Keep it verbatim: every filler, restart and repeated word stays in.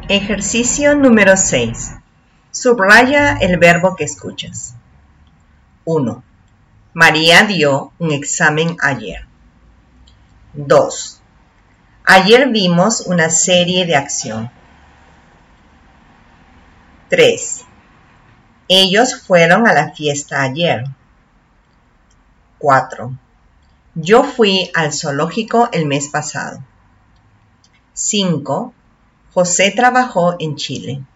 Ejercicio número seis. Subraya el verbo que escuchas. uno. María dio un examen ayer. dos. Ayer vimos una serie de acción. tres. Ellos fueron a la fiesta ayer. cuatro. Yo fui al zoológico el mes pasado. cinco. José trabajó en Chile.